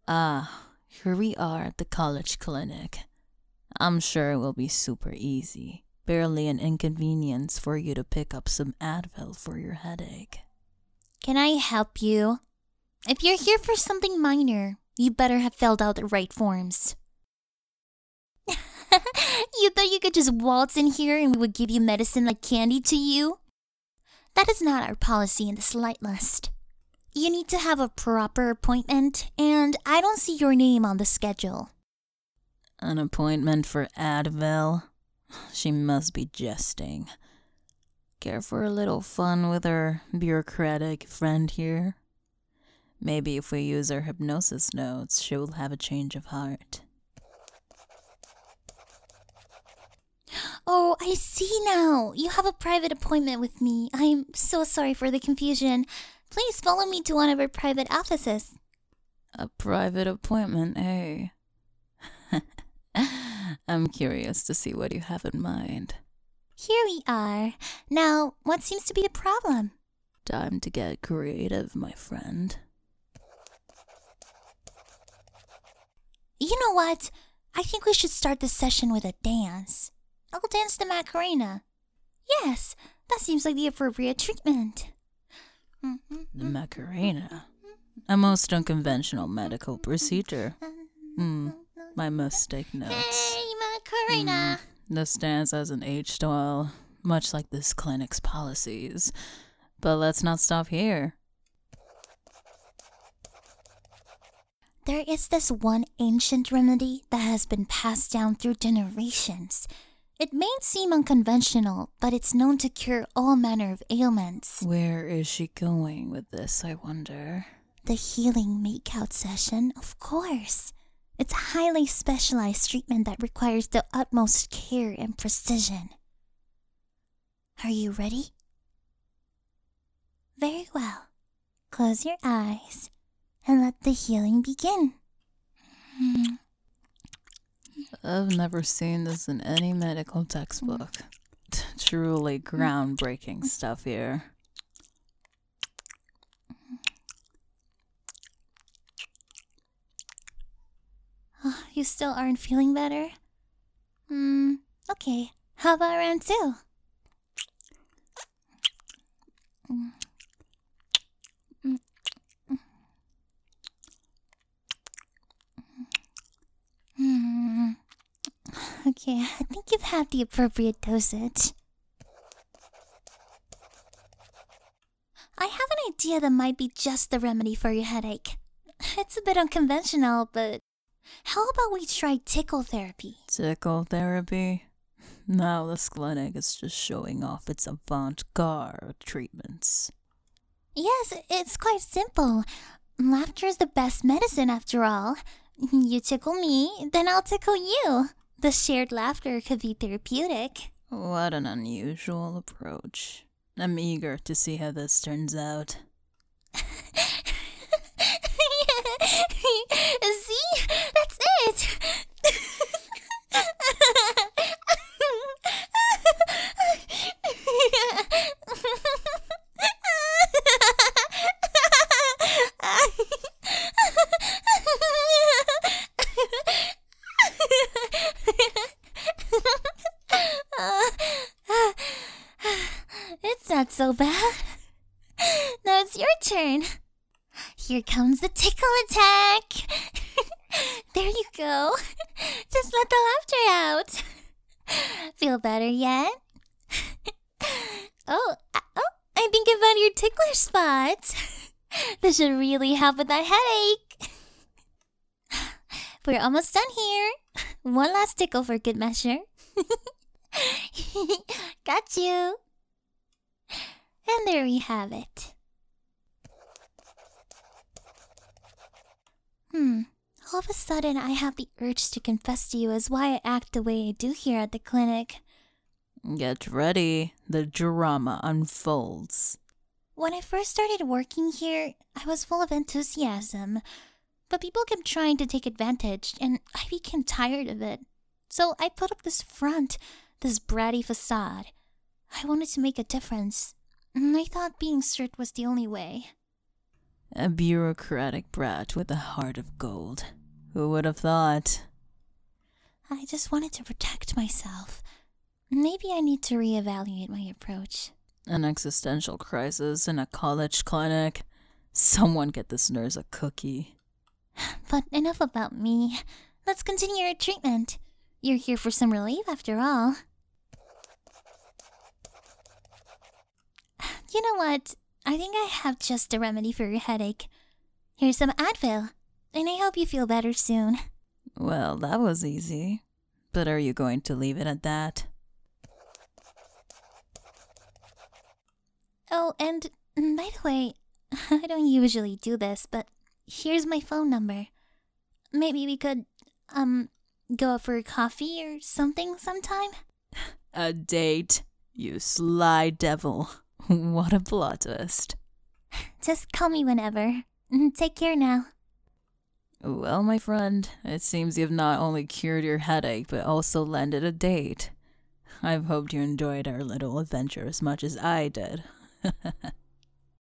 Ah, here we are at the college clinic. I'm sure it will be super easy. Barely an inconvenience for you to pick up some Advil for your headache. Can I help you? If you're here for something minor, you better have filled out the right forms. You thought you could just waltz in here and we would give you medicine like candy to you? That is not our policy in the slight list. You need to have a proper appointment, and I don't see your name on the schedule. An appointment for Advil? She must be jesting. Care for a little fun with her bureaucratic friend here? Maybe if we use her hypnosis notes, she will have a change of heart. Oh, I see now. You have a private appointment with me. I'm so sorry for the confusion. Please follow me to one of our private offices. A private appointment, eh? I'm curious to see what you have in mind. Here we are. Now, what seems to be the problem? Time to get creative, my friend. You know what? I think we should start this session with a dance. I'll dance the Macarena. Yes, that seems like the appropriate treatment. The Macarena? A most unconventional medical procedure. I must take notes. Hey, Macarena! This dance hasn't aged well, much like this clinic's policies. But let's not stop here. There is this one ancient remedy that has been passed down through generations. It may seem unconventional, but it's known to cure all manner of ailments. Where is she going with this, I wonder? The healing make-out session, of course. It's a highly specialized treatment that requires the utmost care and precision. Are you ready? Very well. Close your eyes and let the healing begin. I've never seen this in any medical textbook. Truly groundbreaking stuff here. Oh, you still aren't feeling better? Okay. How about round two? Okay, I think you've had the appropriate dosage. I have an idea that might be just the remedy for your headache. It's a bit unconventional, but how about we try tickle therapy? Tickle therapy? Now this clinic is just showing off its avant-garde treatments. Yes, it's quite simple. Laughter is the best medicine after all. You tickle me, then I'll tickle you. The shared laughter could be therapeutic. What an unusual approach. I'm eager to see how this turns out. See? That's it! It's not so bad. Now it's your turn. Here comes the tickle attack. There you go. Just let the laughter out. Feel better yet? Oh, I think I found your ticklish spot. This should really help with that headache. We're almost done here. One last tickle for good measure. Got you. And there we have it. All of a sudden, I have the urge to confess to you as why I act the way I do here at the clinic. Get ready. The drama unfolds. When I first started working here, I was full of enthusiasm. But people kept trying to take advantage, and I became tired of it. So I put up this front, this bratty facade. I wanted to make a difference. I thought being strict was the only way. A bureaucratic brat with a heart of gold. Who would have thought? I just wanted to protect myself. Maybe I need to reevaluate my approach. An existential crisis in a college clinic. Someone get this nurse a cookie. But enough about me. Let's continue your treatment. You're here for some relief after all. You know what? I think I have just a remedy for your headache. Here's some Advil, and I hope you feel better soon. Well, that was easy. But are you going to leave it at that? Oh, and by the way, I don't usually do this, but here's my phone number. Maybe we could, go out for a coffee or something sometime? A date? You sly devil. What a plot twist. Just call me whenever. Take care now. Well, my friend, it seems you've not only cured your headache, but also landed a date. I've hoped you enjoyed our little adventure as much as I did.